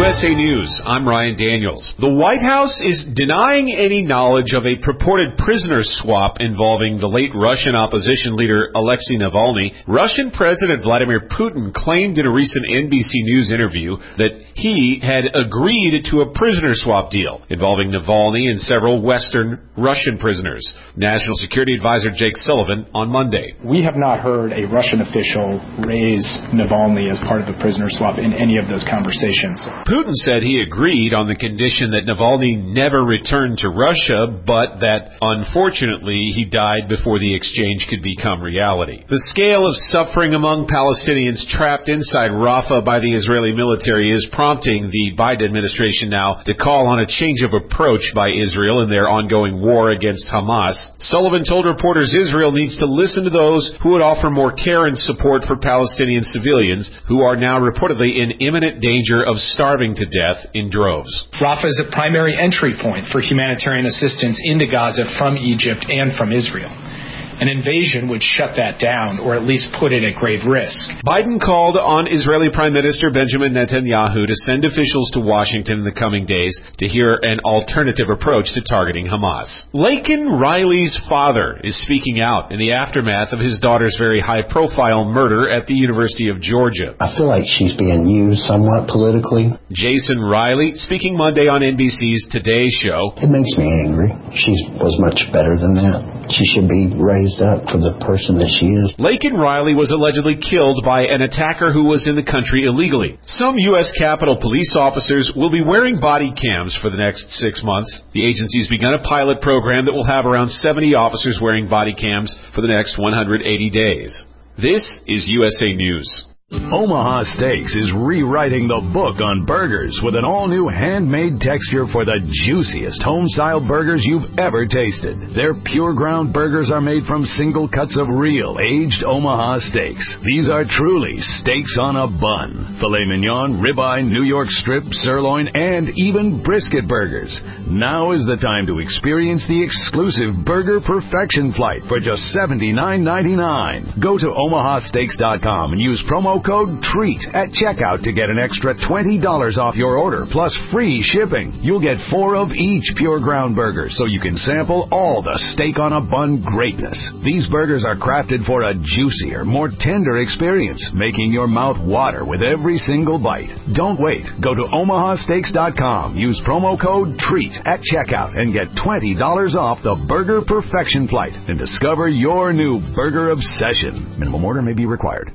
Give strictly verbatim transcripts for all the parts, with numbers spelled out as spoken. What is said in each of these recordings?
S A News, I'm Ryan Daniels. The White House is denying any knowledge of a purported prisoner swap involving the late Russian opposition leader Alexei Navalny. Russian President Vladimir Putin claimed in a recent N B C News interview that he had agreed to a prisoner swap deal involving Navalny and several Western Russian prisoners. National Security Advisor Jake Sullivan on Monday. We have not heard a Russian official raise Navalny as part of a prisoner swap in any of those conversations. Putin said he agreed on the condition that Navalny never returned to Russia, but that, unfortunately, he died before the exchange could become reality. The scale of suffering among Palestinians trapped inside Rafah by the Israeli military is prompting the Biden administration now to call on a change of approach by Israel in their ongoing war against Hamas. Sullivan told reporters Israel needs to listen to those who would offer more care and support for Palestinian civilians who are now reportedly in imminent danger of starving to death in droves. Rafah is a primary entry point for humanitarian assistance into Gaza from Egypt and from Israel. An invasion would shut that down, or at least put it at grave risk. Biden called on Israeli Prime Minister Benjamin Netanyahu to send officials to Washington in the coming days to hear an alternative approach to targeting Hamas. Laken Riley's father is speaking out in the aftermath of his daughter's very high-profile murder at the University of Georgia. I feel like she's being used somewhat politically. Jason Riley, speaking Monday on N B C's Today Show. It makes me angry. She was much better than that. She should be raised up for the person that she is. Laken Riley was allegedly killed by an attacker who was in the country illegally. Some U S Capitol police officers will be wearing body cams for the next six months. The agency's begun a pilot program that will have around seventy officers wearing body cams for the next one hundred eighty days. This is U S A News. Omaha Steaks is rewriting the book on burgers with an all-new handmade texture for the juiciest home-style burgers you've ever tasted. Their pure ground burgers are made from single cuts of real, aged Omaha steaks. These are truly steaks on a bun. Filet mignon, ribeye, New York strip, sirloin, and even brisket burgers. Now is the time to experience the exclusive Burger Perfection Flight for just seventy-nine ninety-nine. Go to omaha steaks dot com and use promo code TREAT at checkout to get an extra twenty dollars off your order, plus free shipping. You'll get four of each pure ground burger, so you can sample all the steak on a bun greatness. These burgers are crafted for a juicier, more tender experience, making your mouth water with every single bite. Don't wait. Go to omaha steaks dot com, use promo code TREAT at checkout, and get twenty dollars off the Burger Perfection Flight and discover your new burger obsession. Minimum order may be required.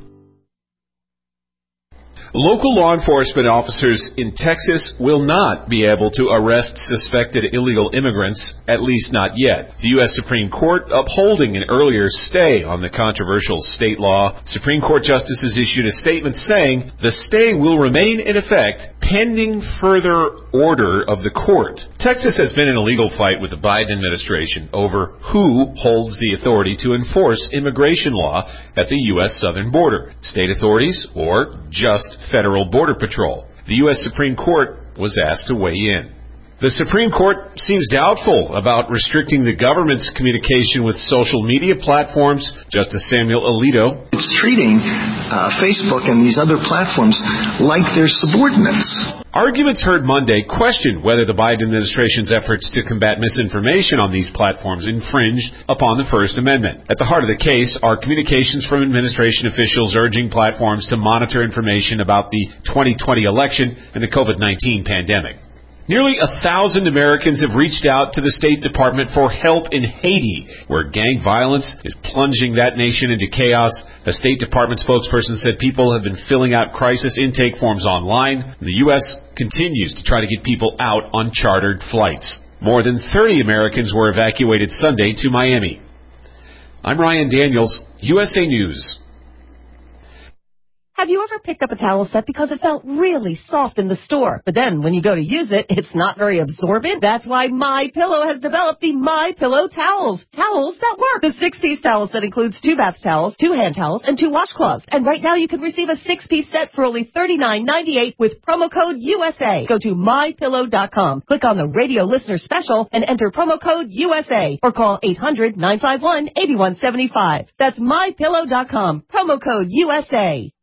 Local law enforcement officers in Texas will not be able to arrest suspected illegal immigrants, at least not yet. The U S Supreme Court upholding an earlier stay on the controversial state law. Supreme Court justices issued a statement saying the stay will remain in effect pending further order of the court. Texas has been in a legal fight with the Biden administration over who holds the authority to enforce immigration law at the U S southern border, state authorities or just Federal Border Patrol. The U S Supreme Court was asked to weigh in. The Supreme Court seems doubtful about restricting the government's communication with social media platforms. Justice Samuel Alito. It's treating uh, Facebook and these other platforms like they're subordinates. Arguments heard Monday questioned whether the Biden administration's efforts to combat misinformation on these platforms infringed upon the First Amendment. At the heart of the case are communications from administration officials urging platforms to monitor information about the twenty twenty election and the COVID nineteen pandemic. Nearly a thousand Americans have reached out to the State Department for help in Haiti, where gang violence is plunging that nation into chaos. A State Department spokesperson said people have been filling out crisis intake forms online. The U S continues to try to get people out on chartered flights. More than thirty Americans were evacuated Sunday to Miami. I'm Ryan Daniels, U S A News. Have you ever picked up a towel set because it felt really soft in the store, but then when you go to use it, it's not very absorbent? That's why MyPillow has developed the MyPillow towels. Towels that work. The six-piece towel set includes two bath towels, two hand towels, and two washcloths. And right now you can receive a six-piece set for only thirty-nine ninety-eight with promo code U S A. Go to my pillow dot com, click on the radio listener special, and enter promo code U S A, or call eight hundred nine five one eight one seven five. That's my pillow dot com, promo code U S A.